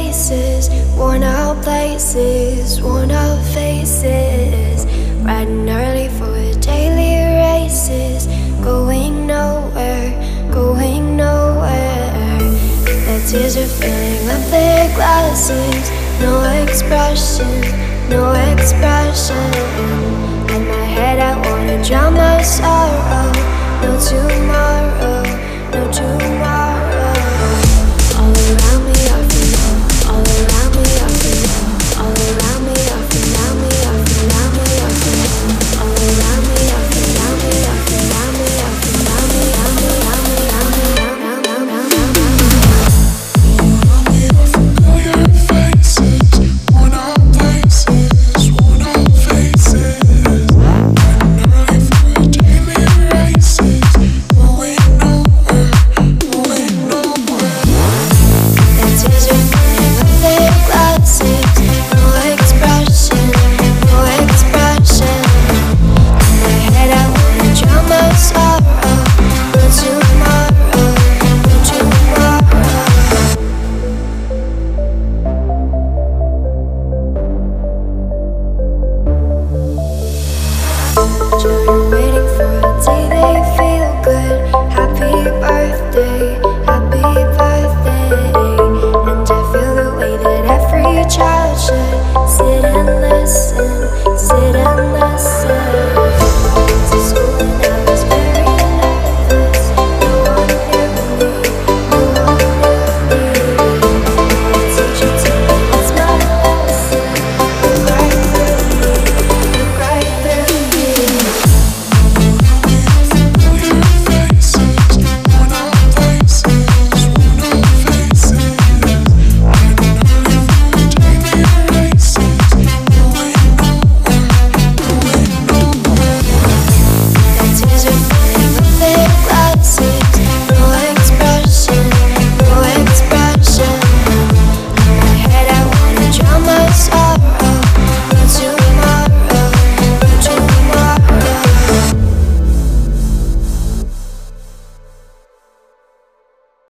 faces, worn out places, worn out faces. Riding early for daily races, going nowhere, going nowhere. Their tears are filling up their glasses, no expression, no expression. In my head I wanna drown my sorrow, no tomorrow.